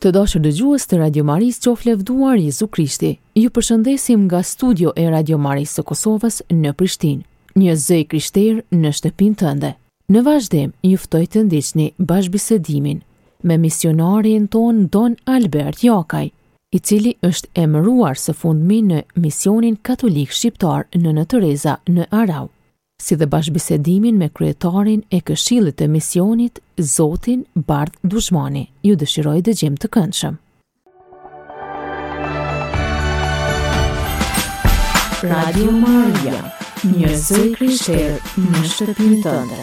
Të dashur dëgjues të Radio Maris, qoftë lavdëruar Jezu Krishti. Ju përshëndesim nga studio e Radio Maris së Kosovës në Prishtinë. Një zëj krishterë në shtëpinë tënde. Në vazhdim, ju ftoj të ndiqni bashkëbisedimin me misionarin ton Don Albert Jakaj, i cili është emëruar së fundmi në Misionin Katolik Shqiptar Nëna Tereza në Arau, si dhe bashkëbisedimin me kryetarin e Këshillit të Misionit, Zotin Bardh Dushmani. Ju dëshiroj dëgjim të këndshëm. Radio Maria, një zëj krishterë në shtëpinë tënde.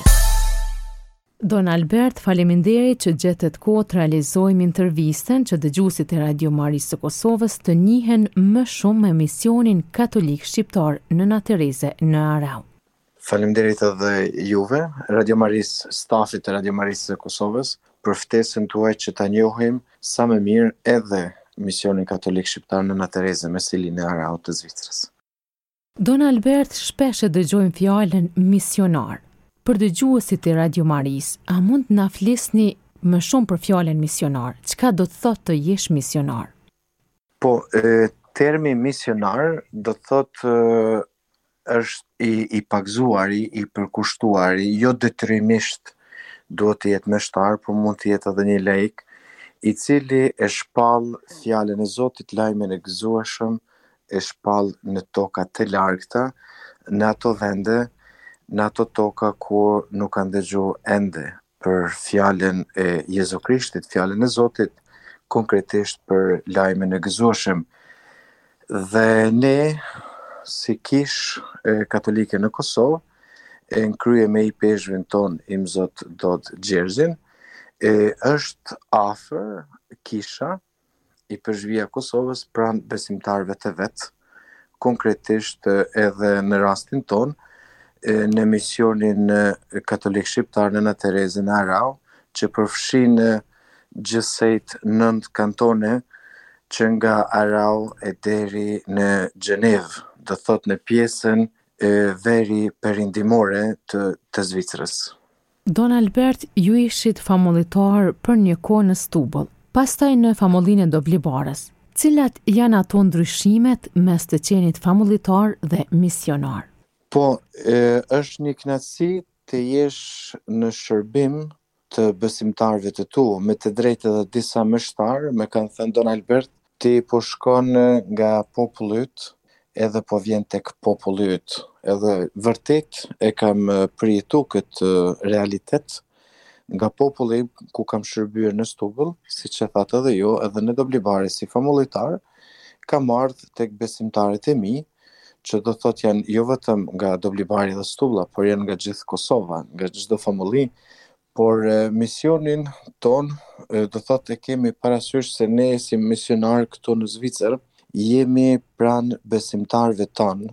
Don Albert, faleminderit që gjetet kohë të realizojmë intervistën që dëgjuesit e Radio Marisë së Kosovës të njihen më shumë me Misionin Katolik Shqiptar Nëna Tereze në Arau. Faleminderit edhe juve, Radio Marisë, stafit të Radio Marisë së Kosovës, për ftesën tuaj që ta njohim sa më mirë edhe Misionin Katolik Shqiptar Nëna Tereze me silinë e Arau të Zvicrës. Don Albert, shpesh e dëgjojmë fjalën misionar. Për dëgjuesit e Radio Maris, a mund na flisni më shumë për fjalën misionar? Çka do të thotë të jesh misionar? Po, termi misionar do të thotë është i pagzuari, i përkushtuari, jo detyrimisht duhet të jetë meshtar, por mund të jetë edhe një laik, i cili e shpall fjalën e Zotit, lajmin e gëzueshëm, e shpall në toka të largta, në ato vende, në ato toka ku nuk kanë dëgjuar ende për fjalën e Jezu Krishtit, fjalën e Zotit, konkretisht për lajmin e gëzueshëm. Dhe ne, si kish katolike në Kosovë, e në krye me i peshvin ton im Zot Dod Gjerzin, është afër kisha i përzhvia Kosovës pranë besimtarëve të vet, konkretisht edhe në rastin ton, në Misionin Katolik Shqiptar Nëna Tereze në Arau, që përfshin gjithsejt 9 kantone që nga Arau e deri në Gjenevë, do thot në pjesën veri perindimore të Zvicrës. Don Albert, ju ishit famullitar për një kohë në Stubull, pastaj në famullinë e Doblibarës. Cilat janë ato ndryshimet mes të qenit famullitar dhe misionar? Po, është një kënaqësi të jesh në shërbim të besimtarëve të tu, me të drejtë edhe disa mështarë, me kanë thënë Don Albert, ti po shkon nga populli yt, edhe po vjen tek populli yt. Edhe vërtet e kam përjetu këtë realitet nga populli ku kam shërbyer në Stubull, siç e thatë edhe ju, edhe në Doblibare si famullitar, kam ardhur tek besimtarët e mi, që do thot janë jo vetëm nga Doblibari dhe Stublla, por janë nga gjithë Kosova, nga çdo famulli, por misionin ton, do thot e kemi parasysh se ne si misionar këtu në Zvicër, jemi pranë besimtarëve tanë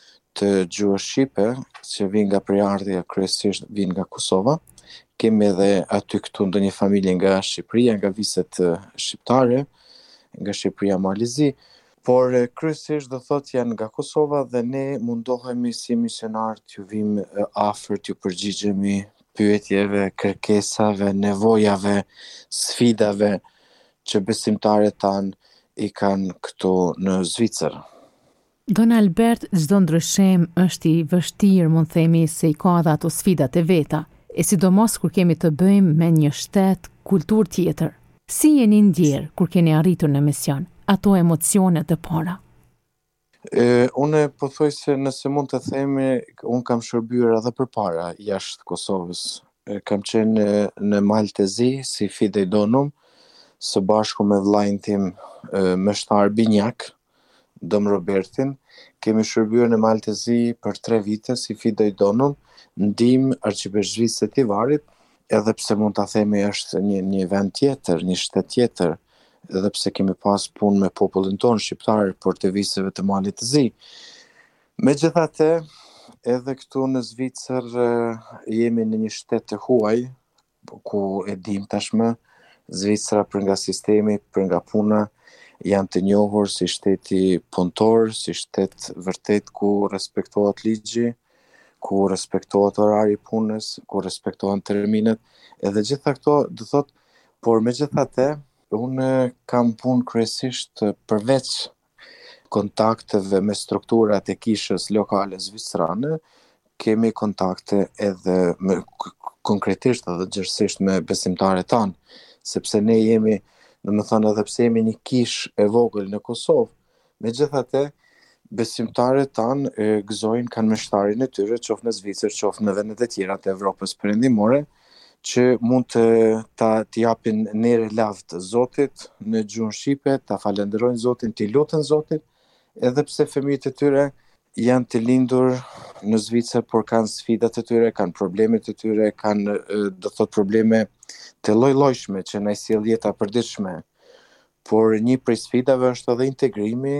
të gjuhës shqipe, që vinë nga prejardhja, kryesisht vinë nga Kosova. Kemi edhe aty këtu ndonjë familje nga Shqipëria, nga viset shqiptare, nga Shqipëria Malizi, por kryesisht do thot janë nga Kosova dhe ne mundohemi si misionar t'ju vim afër, t'ju përgjigjemi pyetjeve, kërkesave, nevojave, sfidave që besimtarët tanë i kanë këtu në Zvicër. Don Albert, çdo ndryshim është i vështirë, mund themi se i ka dhe ato sfidat e veta, e sidomos kur kemi të bëjmë me një shtet, kulturë tjetër. Si jeni ndjerë kur keni arritur në mision? Ato emocionet e para? Unë po thoj se nëse mund të themi, unë kam shërbyer edhe përpara jashtë Kosovës. Kam qenë në Maltezi si fidei donum, së bashku me vllain tim meshtar Binjak, Dom Robertin. Kemi shërbyer në Maltezi për 3 vite si fidei donum, ndihmë arqibeshqisë së Tivarit, edhe pse mund ta themi është një vend tjetër, një shtet tjetër, edhe pse kemi pas punë me popullin tonë shqiptar për të viseve të Malit të Zi. Megjithatë, edhe këtu në Zvicër jemi në një shtet të huaj, ku e dim tashmë, Zvicra për nga sistemi, për nga puna, janë të njohur si shteti punëtor, si shtet vërtet ku respektohet ligji, ku respektohet orari i punës, ku respektohen terminet, edhe gjitha këto do thot, por megjithatë unë kam punë kryesisht përveç kontakteve me strukturat e kishës lokale zvicrane, kemi kontakte edhe konkretisht edhe gjërësisht me besimtarët tanë, sepse ne jemi, domethënë edhe pse jemi një kishë e vogël në Kosovë, megjithatë besimtarët tanë gëzojnë kanë mështarin e tyre, qoftë në Zvicër, qoftë në vendet e tjera të Evropës perëndimore, që mund t'i japin nere lavd Zotit në gjuhën shqipe, ta falenderojnë Zotin, t'i lutën Zotit, edhe pse fëmijët e tyre janë të lindur në Zvicër, por kanë sfidat e tyre, kanë problemet e tyre, kanë do thot probleme të lloj-llojshme që na i sjell jeta e përditshme. Por një prej sfidave është edhe integrimi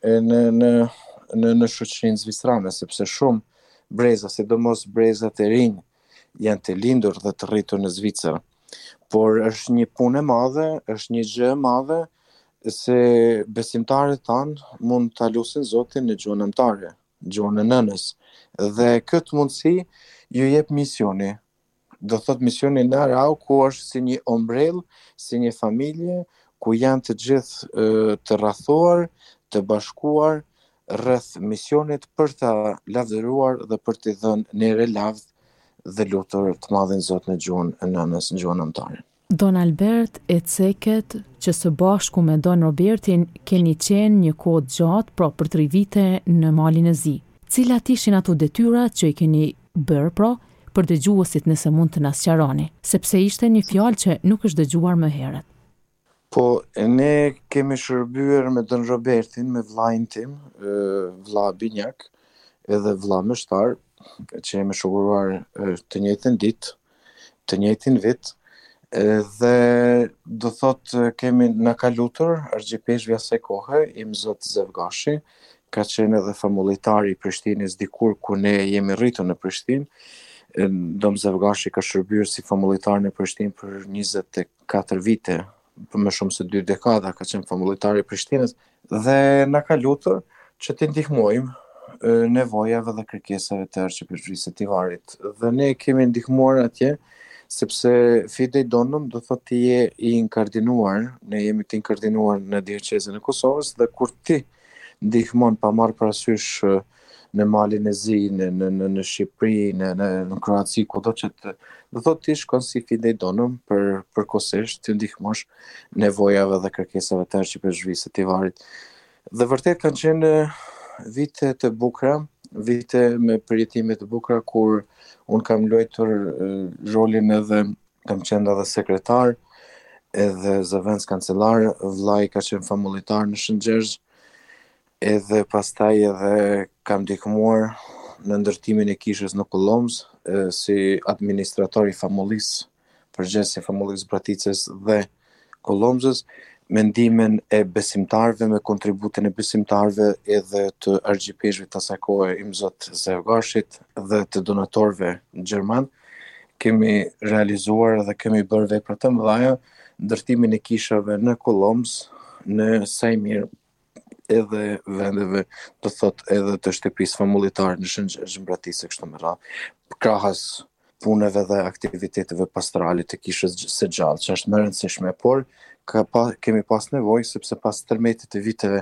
në shoqërinë zvicrane, sepse shumë breza, sidomos brezat e rinj, janë të lindur dhe të rritur në Zvicër. Por është një punë e madhe, është një gjë e madhe se besimtarët tanë mund ta lusin Zotin në gjuhën anëtare, gjuhën e nënës. Dhe këtë mundësi ju jep misioni. Do thot misioni në Arau, ku është si një ombrell, si një familje, ku janë të gjithë të rrethuar, të bashkuar rreth misionit për ta lavdëruar dhe për t'i dhënë nere lavd dhe lutur të madhin Zot në gjuhën e nënës, në gjuhën anëtare. Don Albert e ceket që së bashku me Don Robertin keni qenë një kohë gjatë, pra për 3 vite në Malin e Zi. Cilat ishin ato detyrat që i keni bërë pra për dëgjuesit nëse mund të na sqaroni, sepse ishte një fjalë që nuk është dëgjuar më herët. Po, ne kemi shërbyer me Don Robertin, me vllajin tim, vlla Binjak, edhe vlla mështar, që jemi shoqëruar të njëjtën ditë, të njëjtin vit, dhe do thot kemi na ka lutur argjipeshvja asaj kohe, im Zot Zevgashi, ka qenë edhe famullitar i Prishtinës dikur ku ne jemi rritur në Prishtinë. Dom Zevgashi ka shërbyer si famullitar në Prishtinë për 24 vite, për më shumë se 2 dekada ka qenë famullitar i Prishtinës, dhe na ka lutur që t'i ndihmojmë nevojave dhe kërkesave të Arqipeshqisë së Tivarit. Dhe ne kemi ndihmuar atje, sepse Fidej Donum do thot ti je i inkardinuar, ne jemi të inkardinuar në diecezën e Kosovës, dhe kur ti ndihmon pa marrë parasysh në Malin e Zi, në Shqipëri, në Kroaci, kudo që do thot ti shkon si Fidej Donum përkohësisht të ndihmosh nevojave dhe kërkesave të Arqipeshqisë së Tivarit. Dhe vërtet kanë qenë vite të bukura, vite me përjetime të bukura, kur unë kam luajtur rolin edhe, kam qenë edhe sekretar, edhe zëvendës kancelar, vllai ka qenë famullitar në Shënxezh, edhe pastaj edhe kam ndihmuar në ndërtimin e kishës në Kollomz, si administrator i famullisë, përgjegjësi i famullisë Braticës dhe Kollomzës, me ndihmën e besimtarëve, me kontributin e besimtarëve edhe të argjipeshëve të asaj kohe, im Zot Zevgashit dhe të donatorëve gjerman, kemi realizuar dhe kemi bërë vepra të mëdha, ndërtimin e kishave në Kollomz, në Sajmir, edhe vendeve, do thot edhe të shtëpisë famullitar në Shënxezh, në Braticë, kështu me radhë, krahas punëve dhe aktiviteteve pastorale të kishës së gjallë, që është më e rëndësishme, por kemi pas nevojë, sepse pas tërmetit të viteve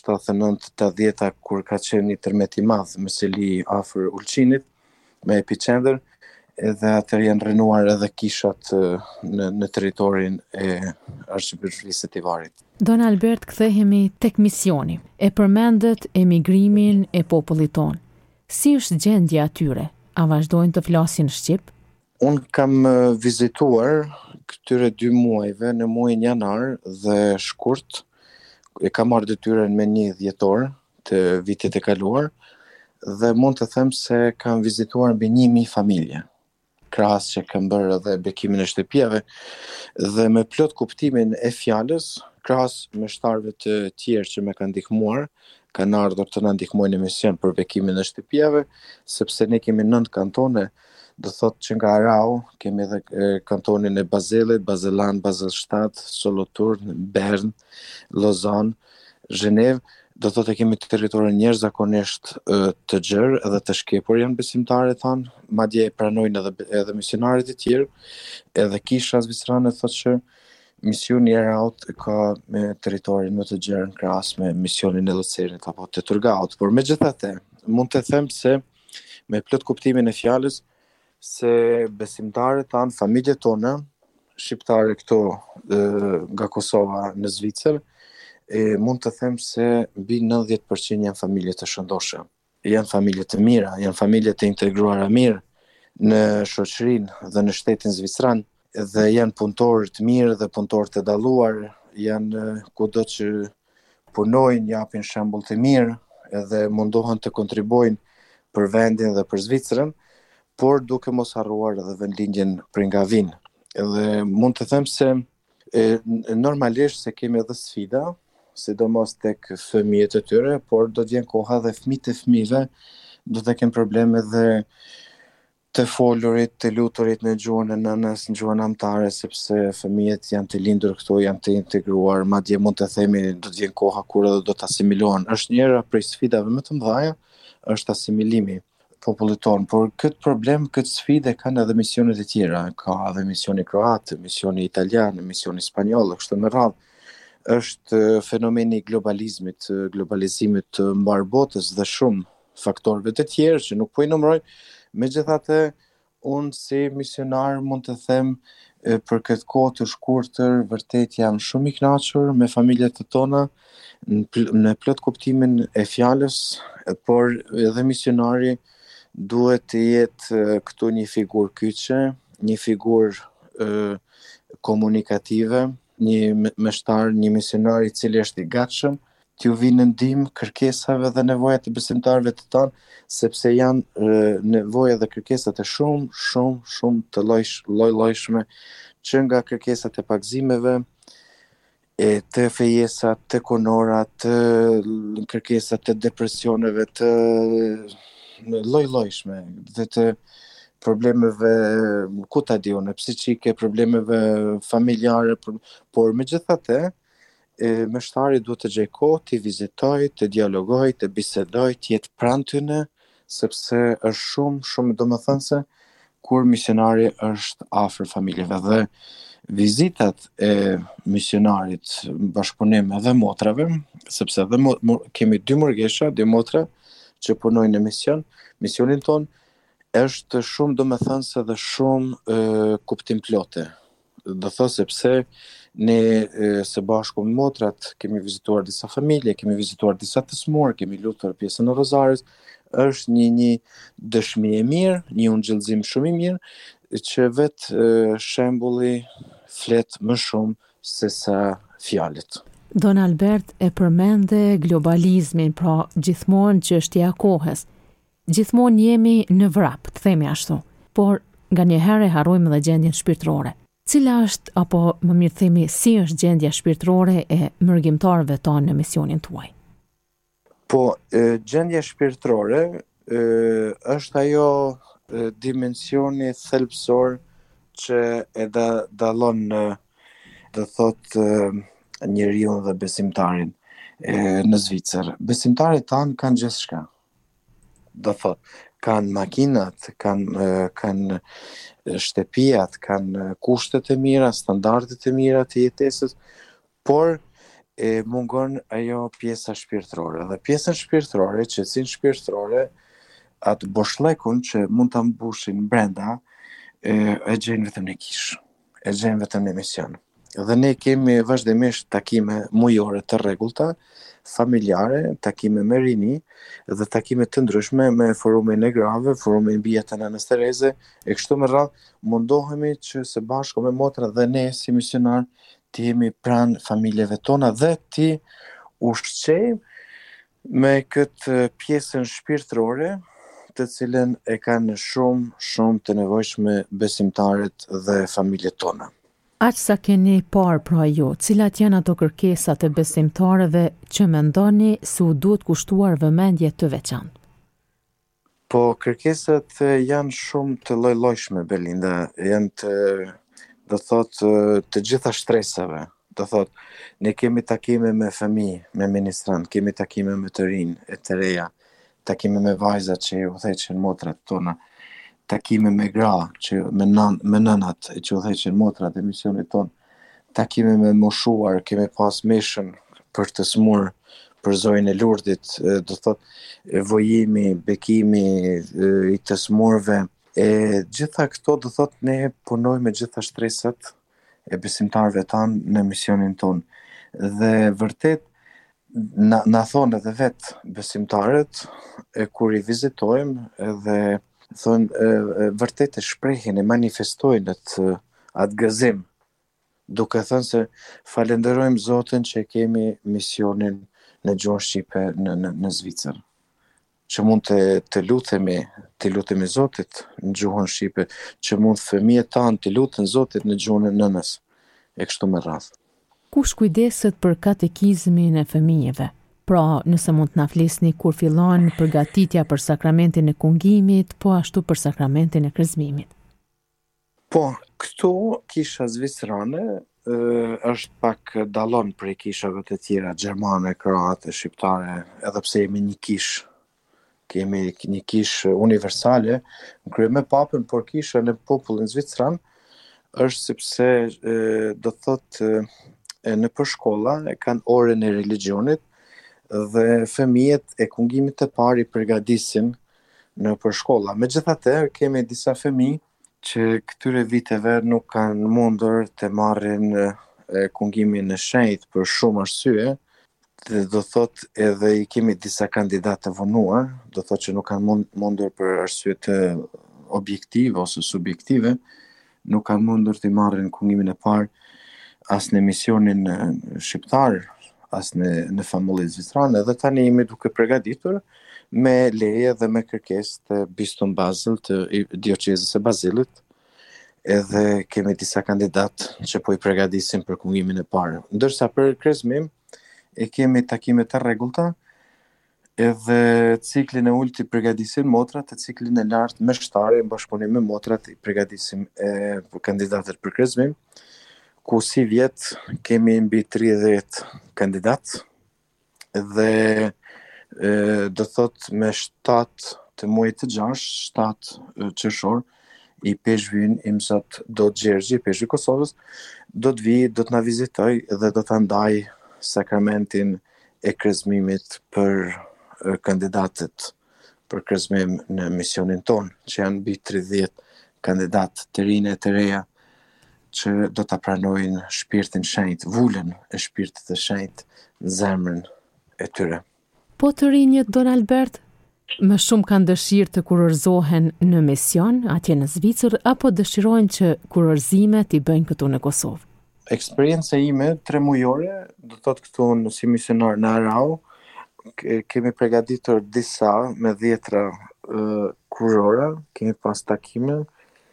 79-80, kur ka qenë një tërmet i madh me seli afër Ulqinit, me epicentër, edhe atër janë rënuar edhe kishat në territorin e Arqipeshqisë së Tivarit. Don Albert, kthehemi tek misioni. E përmendet emigrimin e popullit ton. Si është gjendja atyre? A vazhdojnë të flasin shqip? Unë kam vizituar këtyre 2 muajve, në muajin janar dhe shkurt, e kam marrë detyrën me 1 dhjetor të vitit e kaluar, dhe mund të them se kam vizituar mbi 1000 familje, krahas që kam bërë edhe bekimin e shtëpiave, dhe me plot kuptimin e fjalës, krahas me shtarëve të tjerë që më kanë ndihmuar, kanë ardhur të na ndihmojnë në mision për bekimin e shtëpiave, sepse ne kemi 9 kantone, do thot që nga Arau kemi edhe kantonin e Bazelit, Bazelan, Bazelshtat, Soloturn, Bern, Lozan, Zhenevë, do thot e kemi të territorin njerëzakonisht të gjerë edhe të shkepur janë besimtarët tanë, madje e pranojnë edhe misionarët e tjerë, edhe kisha zvicrane thot që Misioni Air Out ka me territorin më të gjerë në krahas me misionin e Lucerit apo të Turgaut, por megjithatë, mund të them se me plot kuptimin e fjalës se besimtarët tanë, familjet tona, shqiptare këto nga Kosova në Zvicër, mund të them se mbi 90% janë familje të shëndoshë. Janë familje të mira, janë familje të integruara mirë në shoqërinë dhe në shtetin zvicran, dhe janë punëtorë të mirë dhe punëtorë të dalluar, janë kudo që punojnë, japin shembull të mirë edhe mundohen të kontribuojnë për vendin dhe për Zvicrën, por duke mos harruar edhe vendlindjen prej nga vinë. Edhe mund të them se normalisht se kemi edhe sfida, sidomos tek fëmijët e tyre, por do të jenë koha dhe fëmijët e fëmijëve do të kenë probleme dhe të folurit, të luturit në gjuhën e nënës, në gjuhën amtare, sepse fëmijët janë të lindur këtu, janë të integruar, madje mund të themi do të jenë koha kur edhe do të asimilohen. Është njëra prej sfidave më të mëdha, është asimilimi popullit tonë, por këtë problem, këtë sfidë kanë edhe misionet e tjera, ka edhe misioni kroat, misioni italian, misioni spanjoll, kështu me radhë. Është fenomeni i globalizimit të mbar botës dhe shumë faktorëve të tjerë që nuk po i numëroj. Megjithatë, unë si misionar mund të them për këtë kohë të shkurtër vërtet jam shumë i kënaqur me familjet e tona në plot kuptimin e fjalës, por edhe misionari duhet të jetë këtu një figurë kyçe, një figurë komunikative, një meshtar, një misionar i cili është i gatshëm t'ju vinë në ndihmë kërkesave dhe nevojat e besimtarëve të tanë, sepse janë nevoja dhe kërkesat e shumë të lloj-llojshme, që nga kërkesat e pagëzimeve, të fejesat, të konorat, të kërkesat të depresioneve, të lloj-llojshme dhe të problemeve, ku ta di unë, psiqike, problemeve familjare, por megjithatë, meshtari duhet të gjej kohë, të vizitoj, të dialogoj, të bisedoj, të jetë pranë tyne, sepse është shumë domethënëse kur misionari është afër familjeve dhe vizitat e misionarit në bashkëpunim edhe motrave, sepse edhe kemi dy mërgesha, dy motra që punojnë në misionin ton, është shumë domethënëse dhe shumë kuptim plote. Do thosë sepse ne së bashku me motrat kemi vizituar disa familje, kemi vizituar disa të smur, kemi lutur pjesën e Rozaris, është një dëshmi e mirë, një ungjillëzim shumë i mirë, që vetë shembulli flet më shumë se sa fjalët. Don Albert e përmende globalizmin, pra gjithmonë çështja e kohës. Gjithmonë jemi në vrap, të themi ashtu, por nganjëherë harrojmë edhe gjendjen shpirtërore. Cila është, apo më mirë themi, si është gjendja shpirtërore e mërgjimtarëve tonë në misionin tuaj? Po, gjendja shpirtërore është ajo dimensioni thelbësor që e dallon do thotë njeriu dhe besimtarin në Zvicër. Besimtarët tanë kanë gjithçka. Do thotë, kanë makinat, kanë shtëpijat, kanë kushtet e mira, standardet e mira të jetesës, por mungon ajo pjesa shpirtërore. Dhe pjesën shpirtërore, qetësinë shpirtërore, atë boshllëkun që mund ta mbushin brenda, e gjejnë vetëm në kishë, e gjejnë vetëm në mision. Dhe ne kemi vazhdimisht takime mujore të rregullta, familjare, takime me rini dhe takime të ndryshme me forumin e grave, forumin mbi jetën e Nënës Tereze, e kështu me radhë mundohemi që së bashku me motra dhe ne si misionar të jemi pranë familjeve tona dhe të ushqejmë me këtë pjesën shpirtërore, të cilën e kanë shumë të nevojshme besimtarët dhe familjet tona. Aq sa keni parë pra ju, cilat janë ato kërkesat e besimtarëve që mendoni se u duhet kushtuar vëmendje të veçantë? Po kërkesat janë shumë të lloj-llojshme, Belinda, janë të gjitha shtresave. Do thotë, ne kemi takime me fëmijë, me ministrant, kemi takime me të rinj, e të reja, takime me vajzat që udhëheqin motrat tona, takime me gra, me nënat që udhëheqin motrat e misionit ton, takime me moshuar, kemi pas mishën për të smur për zojën e Lurdit, do thot vojimi, bekimi i të smurve, e gjitha këto do thot ne punojmë me gjitha shtresat e besimtarëve tanë në misionin tonë. Dhe vërtet, na thonë edhe vetë besimtarët, kur i vizitojmë, edhe thonë, vërtet e shprehin, e manifestojnë atë gëzim, duke thënë se falenderojmë Zotin që kemi misionin në gjuhën shqipe në Zvicër. Që mund të lutemi Zotit në gjuhën shqipe, që mund fëmijët tanë të luten Zotit në gjuhën e nënës, e kështu me radhë. Kush kujdeset për katekizmin e fëmijëve? Pra, nëse mund të na flisni kur fillon përgatitja për sakramentin e kungimit, po ashtu për sakramentin e krezmimit. Po, këtu kisha zvicrane është pak dallon prej kishave të tjera, gjermane, kroate, shqiptare, edhe pse jemi një kishë. Kemi një kishë universale, në krye me papën, por kisha në popullin zvicran është sepse do thotë në përshkolla e kanë orën e religionit dhe fëmijët e kungimit të parë i përgatisin në përshkolla. Megjithatë, kemi disa fëmijë që këtyre viteve nuk kanë mundur të marrin kungimin e shenjtë për shumë arsye, do thot edhe i kemi disa kandidatë të vonuar, do thot që nuk kanë mundur për arsye të objektive ose subjektive, nuk kanë mundur të marrin kungimin e parë as në misionin shqiptar, as në famullit zvicrane, dhe tani jemi duke përgatitur me leje dhe me kërkesë të Biston Basel të dioqezës e Bazilit, edhe kemi disa kandidatë që po i përgatisin për kungimin e parë. Ndërsa për krezmim e kemi takime të rregullta, edhe ciklin e ulët i përgatisin motrat, e ciklin e lartë meshtare në bashkëpunim me motrat i përgatisim kandidatët për krezmim, ku si vjet kemi mbi 30 kandidatë, dhe do thot me 7 të muajit të 6, 7 qershor, i peshvyn i mësot do të Gjergji, i peshvy Kosovës, do të vi, do të na vizitoj dhe do të ndaj sakramentin e krezmimit për kandidatët për krezmim në misionin tonë, që janë mbi 30 kandidatë të rinë e të reja që do të pranojnë shpirtin shenjtë, vullën e shpirtit të shenjtë në zemrën e tyre. Po të rinjët, Don Albert, më shumë kanë dëshirë të kurorzohen në mision atje në Zvicër, apo dëshirojnë që kurorzimet i bëjnë këtu në Kosovë? Eksperienca ime 3 mujore, do të thotë këtu në si misionar në Arau, kemi përgatitur disa me 10 kurora, kemi pas takime,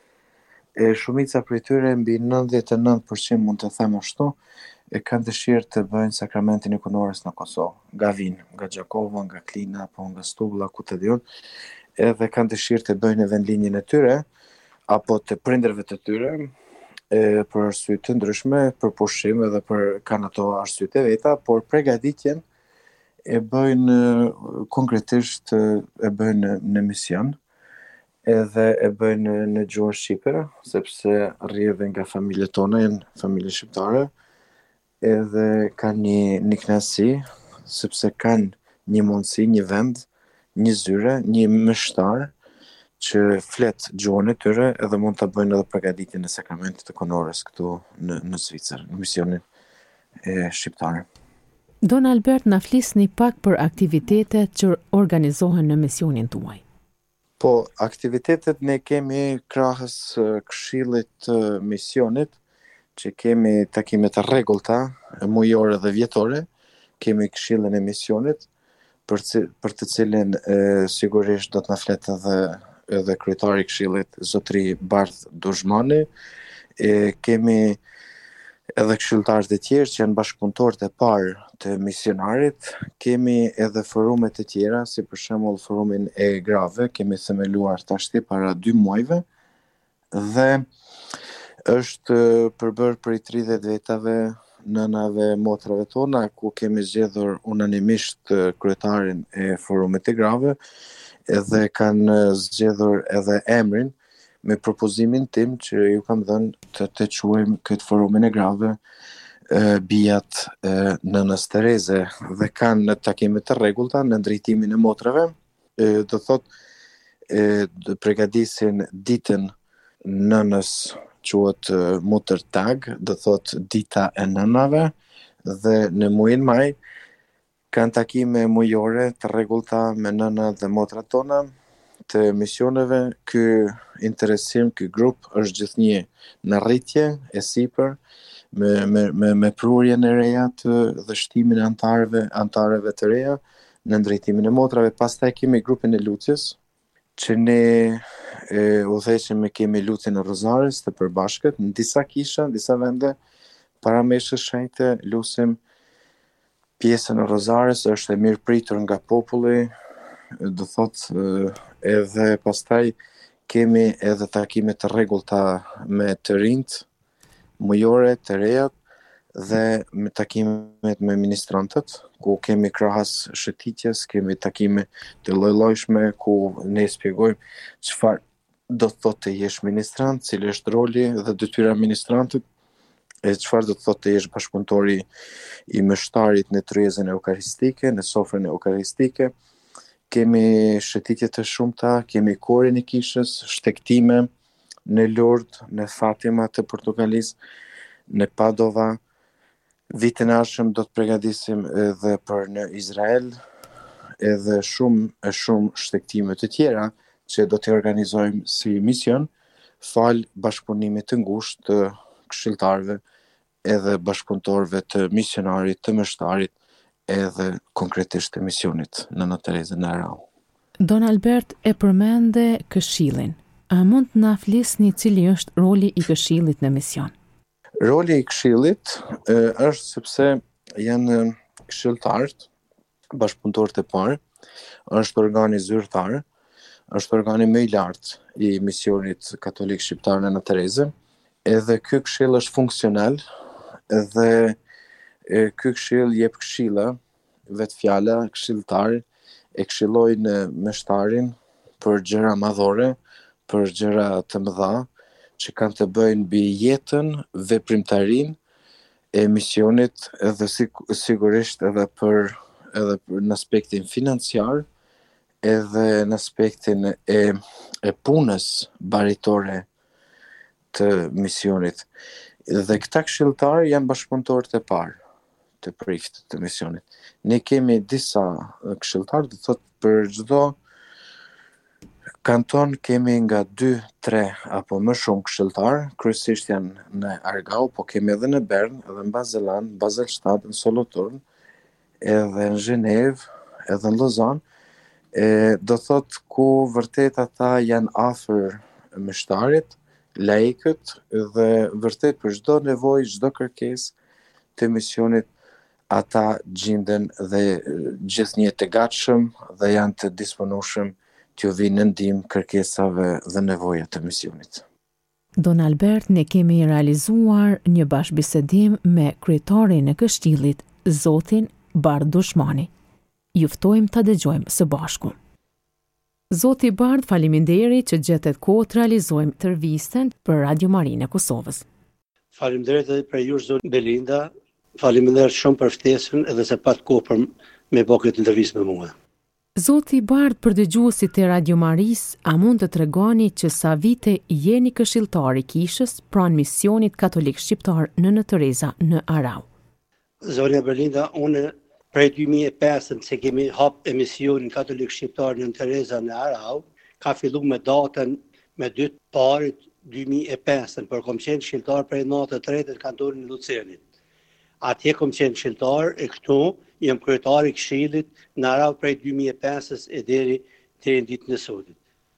e shumica prej tyre mbi 99% mund të them ashtu, e kanë dëshirë të bëjnë sakramentin e kunorës në Kosovë, nga Vinë, nga Gjakova, nga Klina, apo nga Stubla, ku të diun, edhe kanë dëshirë të bëjnë në vendlinjën e tyre, apo të prindërve të tyre, për arsye të ndryshme, për pushim edhe për kanë ato arsye të veta, por përgatitjen e bëjnë konkretisht e bëjnë në mision, edhe e bëjnë në gjuhën shqipe, sepse rrjedhin nga familjet tona, janë familje shqiptare, edhe kanë një kënaqësi, sepse kanë një mundësi, një vend, një zyre, një mështar që flet gjuhën e tyre edhe mund të bëjnë edhe përgatitjen e sakramentit të kunorës këtu në Zvicër, në misionin e shqiptare. Don Albert, na flisni pak për aktivitetet që organizohen në misionin tuaj. Po, aktivitetet ne kemi krahës këshillit të misionit, që kemi takime të rregullta, mujore dhe vjetore, kemi këshillin e misionit, për të cilin sigurisht do të na flet edhe kryetari i këshillit, zotri Bardh Duzhmani, kemi edhe këshilltarët e tjerë që janë bashkëpunëtorët e parë të misionarit, kemi edhe forume të tjera, si për shembull forumin e grave, kemi themeluar tashti para 2 muajve, dhe është përbërë prej 30 vetave, nënave, motrave tona, ku kemi zgjedhur unanimisht kryetarin e forumit të grave, edhe kanë zgjedhur edhe emrin, me propozimin tim që ju kam dhënë të quajmë këtë forumin e grave bijat nënës Tereze dhe kanë në takime të rregullta në drejtimin e motrave, do thot do përgatisin ditën nënës quhet Mother Tag, do thot dita e nënave, dhe në muajin maj kanë takime mujore të rregullta me nëna dhe motrat tona të misioneve. Ky interesim, ky grup është gjithnjë në rritje e sipër me prurjen e reja dhe shtimin e antarëve të reja në drejtimin e motrave. Pastaj kemi grupin e lutjes që ne udhëheqim kemi lutjen e Rozares të përbashkët në disa kisha, në disa vende para meshës shenjte lusim pjesën e Rozares, është e mirë pritur nga populli, do thot edhe pastaj kemi edhe takime të rregullta me të rinjt mujore, të rejat dhe me takimet me ministrantët, ku kemi krahas shëtitjes, kemi takime të lloj-llojshme ku ne shpjegojmë çfarë do të thotë të jesh ministrant, cili është roli dhe detyra e ministrantit, e çfarë do të thotë të jesh bashkëpunëtori i mështarit në tryezën eukaristike, në sofrën eukaristike. Kemi shëtitje të shumta, kemi korin e kishës, shtektime në Lourdes, në Fatima të Portugalisë, në Padova. Vitin e ardhshëm do të përgatisim edhe për në Izrael, edhe shumë shtektime të tjera që do të organizojmë si mision, fal bashkëpunimit të ngushtë të këshilltarëve edhe bashkëpunëtorëve të misionarit, të mështarit, edhe konkretisht të misionit Nëna Tereza në Arau. Don Albert e përmende këshillin. A mund të na flisni cili është roli i këshillit në mision? Roli i këshillit është sepse janë këshilltarët, bashkëpunëtorët e parë, është organi zyrtar, është organi më i lartë i misionit katolik shqiptar Nëna Tereze, edhe ky këshill është funksional dhe ky këshill jep këshilla, vetë fjala këshilltar e këshillojnë meshtarin për gjëra madhore, për gjëra të mëdha që kanë të bëjnë mbi jetën, veprimtarinë e misionit, edhe sigurisht edhe në aspektin financiar, edhe në aspektin e punës baritore të misionit. Dhe këta këshilltarë janë bashkëpunëtorët e parë të prift të misionit. Ne kemi disa këshilltarë, do thotë për çdo kanton kemi nga 2-3 apo më shumë këshilltarë, kryesisht janë në Argau, po kemi edhe në Bern, edhe në Bazelan, Baselstad, në Solothurn, edhe në Zhenevë, edhe në Lozan, do thotë ku vërtet ata janë afër meshtarit, laikët, dhe vërtet për çdo nevojë, çdo kërkesë të misionit ata gjenden dhe gjithnjë të gatshëm dhe janë të disponueshëm t'ju vinë në ndihmë kërkesave dhe nevojat të misionit. Don Albert, ne kemi realizuar një bashkëbisedim me kryetarin e këshillit, Zotin Bardh Dushmani. Ju ftojmë ta dëgjojmë së bashku. Zoti Bardh, faleminderit që gjetet kohë të realizojmë intervistën për Radio Marinë e Kosovës. Faleminderit edhe për ju, Zot Belinda. Faleminderit shumë për ftesën edhe se pat kohë për me bë këtë intervistë me mua. Zoti Bardh, për dëgjuesit e Radio Marisë, a mund të tregoni që sa vite jeni këshilltar i kishës pranë misionit katolik shqiptar Nëna Tereza në Arau? Zonja Belinda, unë prej 2005 se kemi hap emisionin katolik shqiptar Nëna Tereza në Arau, ka fillu me datën me 2 parit 2005, për kom qenë këshilltar prej natë të tretë të kantonit Lucenit. Atje kom qenë këshilltar e këtu jam kryetar i këshillit në Arau prej 2005 e deri në ditën e sotme.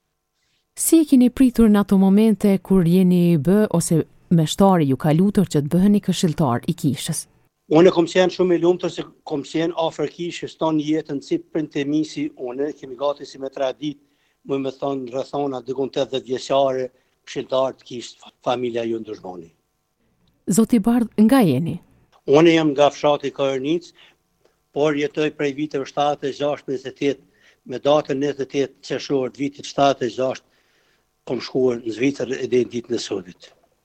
Si e keni pritur në ato momente kur jeni ose meshtari ju ka lutur që të bëheni këshilltar i kishës? Unë kom qenë shumë i lumtur se kom qenë afër kishës tonë jetën si prindëmisi, unë kemi gati si me tradit, më thonë rrethona dikon 80 vjeçare këshilltar të kishës familja ju Dushmani. Zoti Bardh, nga jeni? Unë jam nga fshati Kornic, por jetoj prej viteve 76-28 me datën 28 qershor të vitit 76 kom shkuar në Zvicër edhe në ditën e sodit.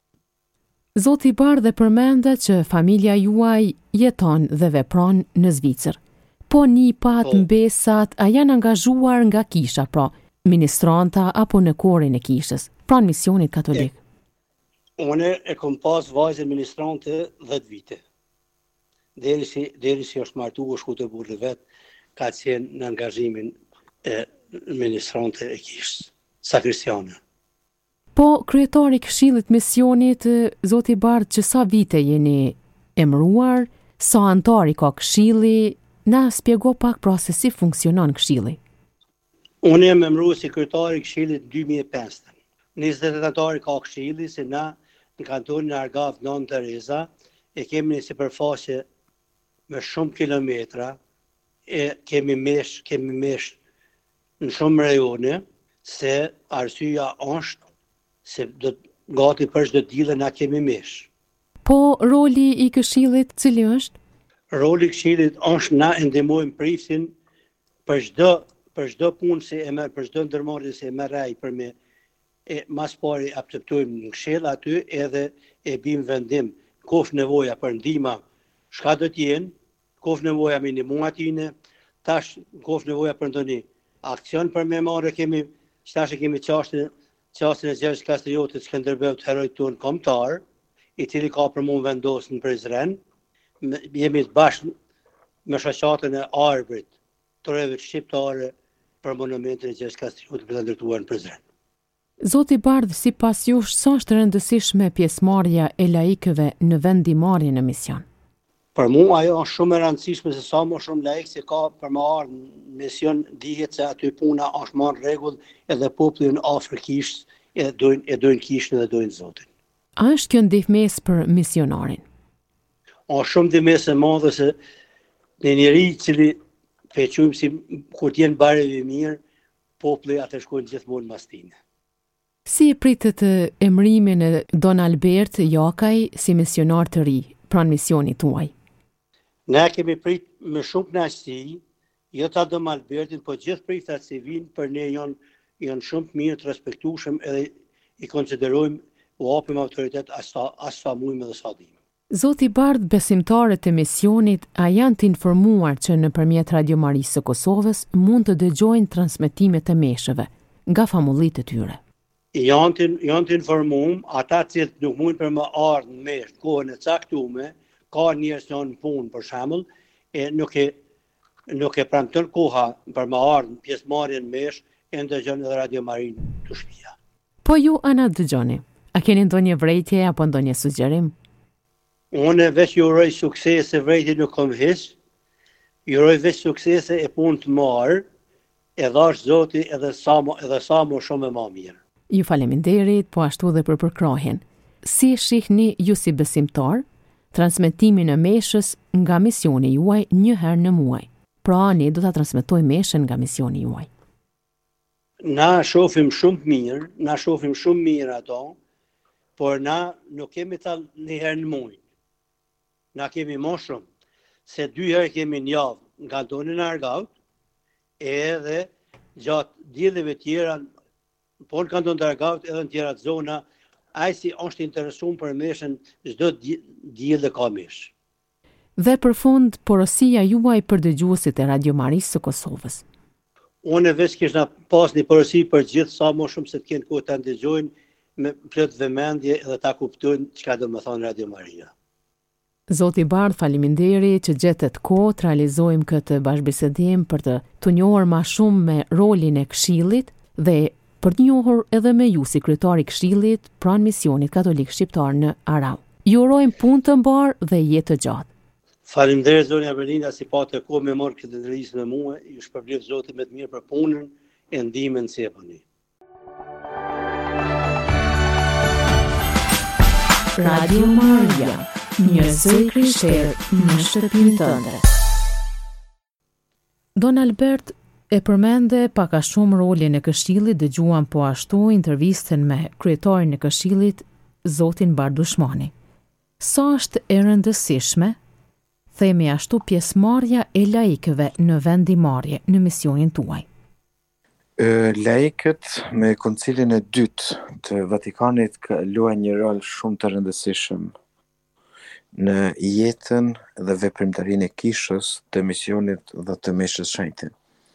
Zoti Bardhe përmendet që familja juaj jeton dhe vepron në Zvicër. Po nipat, mbesat, a janë angazhuar nga kisha, pra ministranta apo në korin e kishës, pra në misionit katolik? Unë e kom pas vajzën ministrante 10 vite. Deri si është martu u shku të burrë vet, ka qenë në angazhimin e ministrante e kishës, sakristiane. Po kryetari i Këshillit Misionit, Zoti Bardh, që sa vite jeni emëruar, sa antar i ka këshilli, na spjego pak pra se si funksionon këshilli. Unë jam emëruar si kryetari i këshillit 2005. 20 antar ka këshilli, se na në kantonin e Argavë Nën Tereza e kemi një sipërfaqe me shumë kilometra, e kemi mesh në shumë rajone, se arsyeja është se gati për çdo ditë na kemi mesh. Po roli i këshillit cili është? Roli i këshillit është na ndihmojmë priftin për çdo punë se e merr, për çdo ndërmarrje se e merr ai për me e mas pari akceptojmë në këshill aty edhe e bim vendim kof nevoja për ndihma, çka do të jenë, kof nevoja minimum atine, tash kof nevoja për ndonjë aksion për me marrë kemi qastin e Gjergj Kastriotit Skënderbeut heroj tonë kombëtar, i cili ka për mua vendosur në Prizren. Jemi të bashkë me shoqatën e Arbrit, toreve shqiptare për monumentin e Gjergj Kastriotit për të ndërtuar në Prizren. Zoti Bardh, sipas jush, sa është rëndësishme pjesëmarrja e laikëve në vendimarrjen në mision? Për mua ajo është shumë e rëndësishme, se sa më shumë laik që ka për më ardhur në mision, dihet se aty puna është më në rregull edhe populli në afër kishës e dojnë kishën dhe dojnë Zotin. A është kjo ndihmës për misionarin? Është shumë ndihmës e madhe, se në njeri cili pequjmë si kur t'jenë barevi mirë, populli atë shkojnë gjithmonë mas tine. Si e pritet emërimin e Don Albert Jakaj si misionar të ri pranë misionit tuaj? Ne kemi prit me shumë kënaqësi, jo ta Don Albertin, po gjithë priftat që vinë për ne janë shumë të mirë, të respektueshëm edhe i konsiderojmë u hapim autoritet as sa mujmë dhe sa dim. Zoti Bardh, besimtarët e misionit a janë të informuar që nëpërmjet Radio Marisë së Kosovës mund të dëgjojnë transmetimet e meshëve nga famullitë e tyre? Janë të informuar, ata që nuk mund për më ardhë në mesh në kohën e caktuar, ka njerëz që janë në punë për shembull, e nuk e premton koha për më ardhë pjesëmarrje në mesh, e ndëgjon edhe Radio Marinë të shtëpia. Po ju ana dëgjoni? A keni ndonjë vërejtje apo ndonjë sugjerim? Unë veç ju uroj suksese, vërejtje nuk kam hiç. Ju uroj veç suksese e punë të marr, e dhash Zoti edhe sa më shumë e më mirë. Ju faleminderit, po ashtu dhe për përkrahjen. Si shihni ju si besimtar transmetimin e meshës nga misioni juaj një herë në muaj? Pra, ne do ta transmetojmë meshën nga misioni juaj. Na shohim shumë mirë ato, por na nuk kemi ta një herë në muaj. Na kemi më shumë, se 2 herë kemi në javë nga Doni në Argavt, edhe gjatë diellive tjera, po në kanton të Argavt edhe në tjera zona, ai si është interesuar për meshën, çdo diell ka mesh. Dhe për fund, porosia juaj për dëgjuesit e Radio Marisë së Kosovës. Unë veç kisha pas një porosi për gjithë sa më shumë se të kenë kohë ta ndëgjojnë me plot vëmendje edhe ta kuptojnë çka do të thonë Radio Maria. Zoti Bardh, faleminderit që gjetet kohë të realizojmë këtë bashkëbisedim për të njohur më shumë me rolin e këshillit dhe për të njohur edhe me ju si kryetari i këshillit pranë misionit katolik shqiptar në Arau. Ju urojmë punë të mbar dhe jetë të gjatë. Faleminderit zonja Berlinda si patë kohë me marrë këtë ndërlisë me mua, ju shpërblet Zoti me të mirë për punën e ndihmën që jepni. Radio Maria, një zë krishterë në shtëpinë tënde. Don Albert e përmende pak a shumë rolin e këshillit, dëgjuam po ashtu intervistën me kryetarin e këshillit, Zotin Bardh Dushmani. Sa është e rëndësishme, themi ashtu, pjesëmarrja e laikëve në vendimarrje në misionin tuaj? Laikët me koncilin e dytë të Vatikanit luajnë një rol shumë të rëndësishëm në jetën dhe veprimtarinë e kishës, të misionit dhe të meshës shenjte.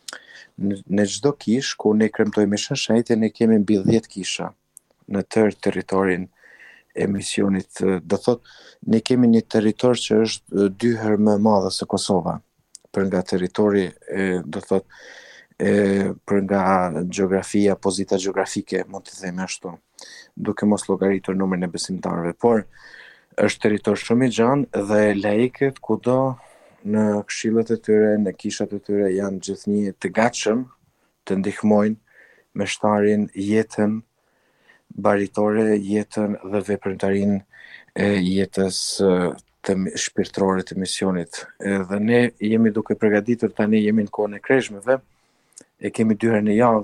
Në çdo kishë ku ne kremtojmë meshën shenjte, ne kemi mbi 10 kisha në tërë territorin e misionit. Do thot, ne kemi një territor që është 2 herë më madhe se Kosova, për nga territori, do thot, për nga gjeografia, pozita gjeografike, mund të themi ashtu, duke mos llogaritur numrin e besimtarëve, por është territor shumë i gjanë dhe laikët kudo në këshillet e tyre, në kishat e tyre janë gjithnjë të gatshëm të ndihmojnë meshtarin, jetën baritore, jetën dhe veprimtarinë e jetës të shpirtërore të misionit. Dhe ne jemi duke përgatitur tani, jemi në kohën e kreshmeve, e kemi 2 herë në javë,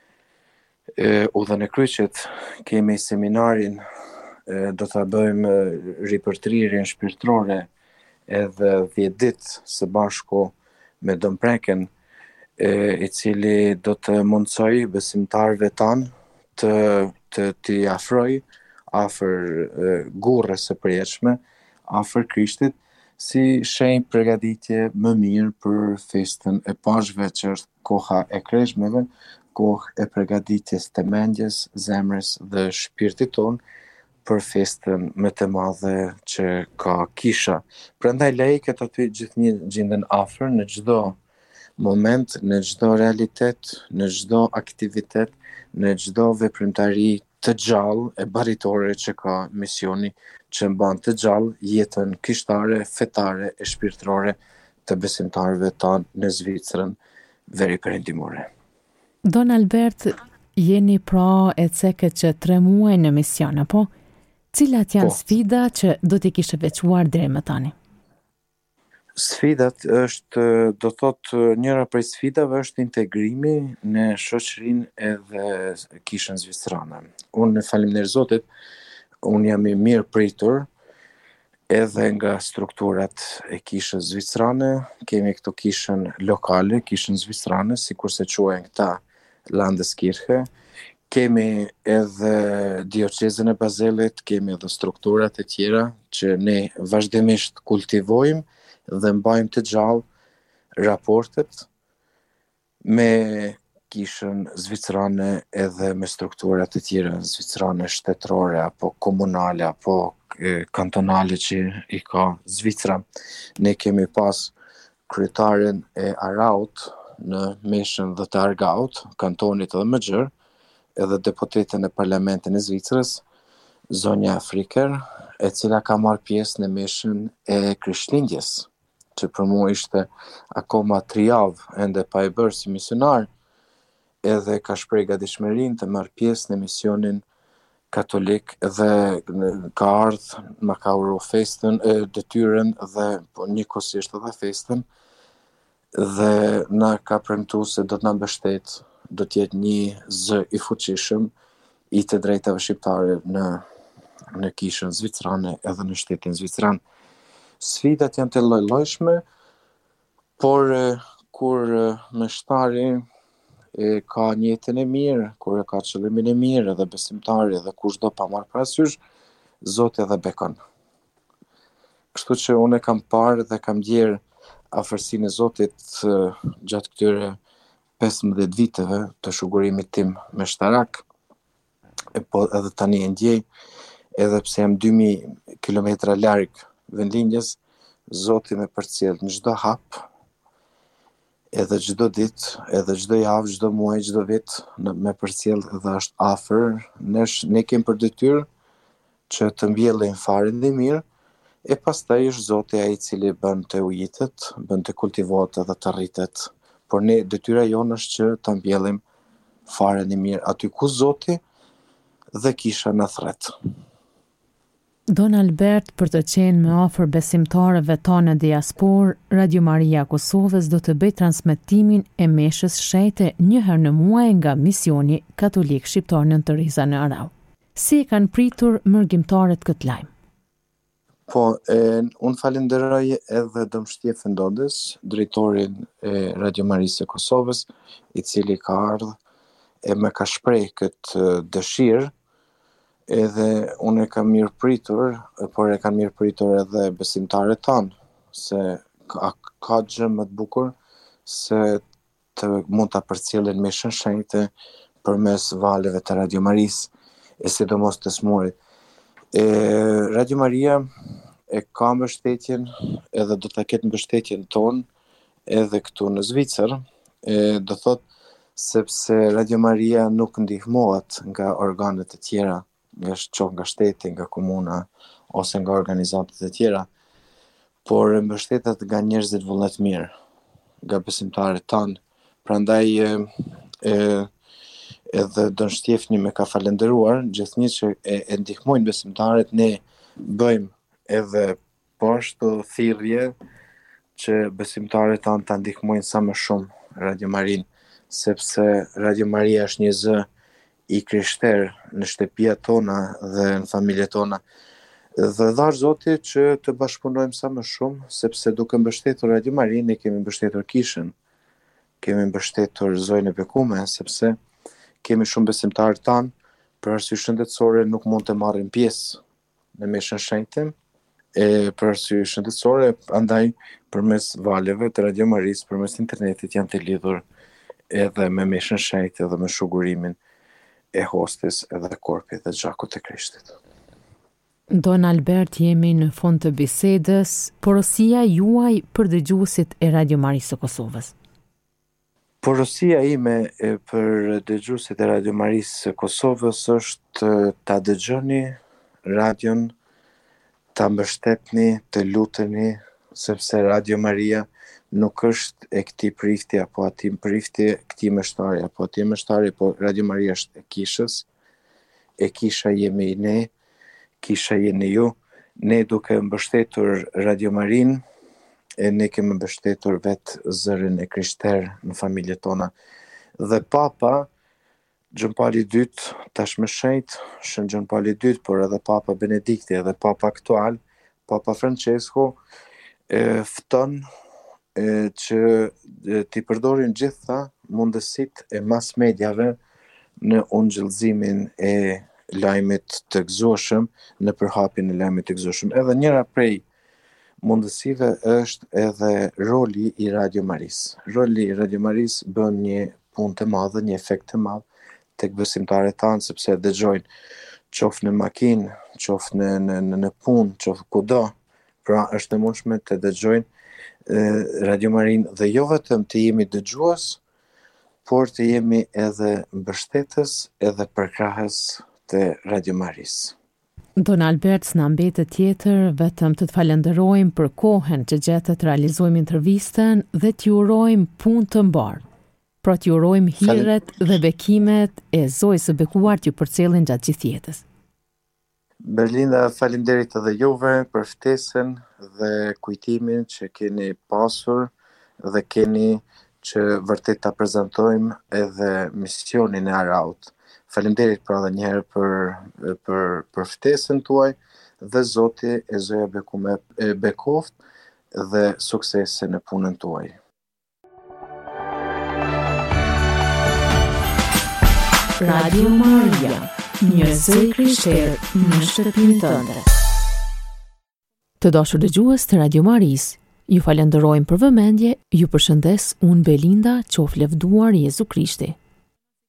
udhën e kryqit, kemi seminarin, do ta bëjmë ripërtrirjen shpirtërore edhe 10 ditë së bashku me dompreken, i cili do të mundsoj besimtarëve tanë t'i afroj afër gurrës së përjetshme, afër Krishtit, si shenjë përgatitje më mirë për festën e Pashkve, që është koha e kreshmeve, kohë e përgatitjes të mendjes, zemrës dhe shpirtit tonë për festën më të madhe që ka kisha. Prandaj laikët aty gjithnjë gjenden afër në çdo moment, në çdo realitet, në çdo aktivitet, në çdo veprimtari të gjallë e baritore që ka misioni, që mban të gjallë jetën kishtare, fetare e shpirtërore të besimtarëve tanë në Zvicrën veri perëndimore. Don Albert, jeni pra e ceket që 3 muaj në mision, apo? Cilat janë sfida që do t'i kishe veçuar deri më tani? Sfidat është, do thot, njëra prej sfidave është integrimi në shoqërinë edhe kishën zvicrane. Unë faleminderit Zotit, unë jam i mirë pritur edhe nga strukturat e kishës zvicrane. Kemi këtu kishën lokale, kishën zvicrane, sikur se quhen këta Landeskirche. Kemi edhe diocezën e Bazelit, kemi edhe strukturat e tjera që ne vazhdimisht kultivojmë dhe mbajmë të gjallë raportet me kishën zvicrane edhe me strukturat e tjera zvicrane shtetërore apo komunale apo kantonale që i ka Zvicra. Ne kemi pas kryetarin e Araut në meshën dhe të Argaut, kantonit edhe Mëxhër, edhe deputetën e parlamentin e Zvicrës, zonja Afriker, e cila ka marrë pjesë në meshën e Krishtlindjes, që për mua ishte akoma 3 javë ende pa e bërë si misionar, edhe ka shpreh gatishmërinë të marrë pjesë në misionin katolik dhe ka ardhë, ma ka uru festën, detyrën dhe njëkohësisht edhe festën, dhe na ka premtuar se do të na mbështet, do të jetë një zë i fuqishëm i të drejtave shqiptare në kishën zvicrane edhe në shtetin zvicran. Sfidat janë të lloj-llojshme, por kur meshtari ka një jetën e mirë, kur ka qëllimin e mirë edhe besimtari edhe kushdo pa marrë parasysh, Zoti edhe bekon. Kështu që unë kam parë dhe kam ndjerë afërsinë e Zotit gjatë këtyre 15 viteve të shugurimit tim meshtarak, po edhe tani e ndjej, edhe pse jam 2000 kilometra larg vendlinjës, Zoti më përcjell në çdo hap, edhe çdo ditë, edhe çdo javë, çdo muaj, çdo vit, më përcjell dhe është afër. Ne kemi për detyrë që të mbjellim faren e mirë, e pastaj është Zoti ai i cili bën të ujitet, bën të kultivohet edhe të rritet. Por ne detyra jonë është që ta mbjellim faren e mirë aty ku Zoti dhe kisha në thret. Don Albert, për të qenë më afër besimtarëve tanë në diasporë, Radio Maria Kosovës do të bëjë transmetimin e meshës shenjte një herë në muaj nga misioni katolik shqiptar në Tëriza në Arau. Si e kanë pritur mërgjimtarët këtë lajm? Po, unë falenderoj edhe Dëmshtje Fendodës, drejtorin e Radio Marisë e Kosovës, i cili ka ardhur e me ka shpreh këtë dëshirë, edhe unë e kam mirë pritur, por e kanë mirë pritur edhe besimtarët tanë, se ka gjë më të bukur se të mund ta përcjellin Mishën Shenjtë përmes valeve të Radio Marisë, e sidomos të smurit. Radio Maria e ka mbështetjen edhe do ta ketë mbështetjen tonë edhe këtu në Zvicër, do thot sepse Radio Maria nuk ndihmohet nga organet e tjera, nga shteti, nga komuna ose nga organizatat e tjera, por mbështetet nga njerëzit vullnet mirë, nga besimtarët tanë. Prandaj edhe Don Shtjefni me ka falendëruar gjithnjë që e ndihmojnë besimtarët, ne bëjmë edhe po ashtu thirrje që besimtarët tanë ta ndihmojnë sa më shumë Radio Marinë, sepse Radio Maria është një zë i krishterë në shtëpia tona dhe në familjet tona. Dhe dhash Zoti që të bashkëpunojmë sa më shumë, sepse duke mbështetur Radio Marinë, ne kemi mbështetur Kishën, kemi mbështetur Zojën e bekume, sepse kemi shumë besimtarë tanë, për arsye shëndetësore nuk mund të marrin pjesë në Mishën Shenjtë, për arsye shëndetësore, andaj përmes valeve të Radio Marisë, përmes internetit janë të lidhur edhe me Mishën Shenjtë edhe me shugurimin e hostes edhe korpit dhe gjakut të Krishtit. Don Albert, jemi në fund të bisedës. Porosia juaj për dëgjuesit e Radio Marisë së Kosovës. Porosia ime për dëgjuesit e Radio Marisë së Kosovës është ta dëgjoni radion, ta mbështetni, të luteni, sepse Radio Maria nuk është e këtij prifti apo atij prifti, këtij meshtari apo atij meshtari, po Radio Maria është e Kishës. E Kisha jemi ne, Kisha jeni ju. Ne duke mbështetur Radio Marinë, ne kemi mbështetur vetë zërin e krishter në familjet tona. Dhe Papa Gjon Pauli II, tashmë shenjt, Shën Gjon Pauli II, por edhe Papa Benedikti edhe Papa aktual, Papa Francesco, fton që t'i përdorin gjitha mundësitë e mass mediave në ungjillëzimin e lajmit të gëzueshëm, në përhapjen e lajmit të gëzueshëm. Edhe njëra prej mundësive është edhe roli i Radio Marisë. Roli i Radio Marisë bën një punë të madhe, një efekt të madh tek besimtarët tanë, sepse dëgjojnë qoftë në makinë, qoftë në punë, qoftë kudo. Pra është e mundshme të dëgjojnë Radio Marinë dhe jo vetëm të jemi dëgjues, por të jemi edhe mbështetës edhe përkrahës të Radio Marisë. Don Albert, s'na mbetet tjetër vetëm të falenderojmë për kohën që gjetët të realizojmë intervistën dhe t'ju urojmë punë të mbarë. Pra t'ju urojmë hiret dhe bekimet e Zojës së bekuar t'ju përcjellin gjatë gjithë jetës. Berlinda, faleminderit edhe juve për ftesën dhe kujtimin që keni pasur dhe keni që vërtet ta prezantojmë edhe misionin e Araut. Faleminderit pra edhe një herë për ftesën tuaj dhe Zoti e Zoja bekume bekoft dhe suksese në punën tuaj. Radio Maria, një zë krishter në shtëpinë tënde. Të dashur dëgjues të Radio Marisë, ju falenderojmë për vëmendje, ju përshëndes unë Belinda, qof lëvduar Jezu Krishti.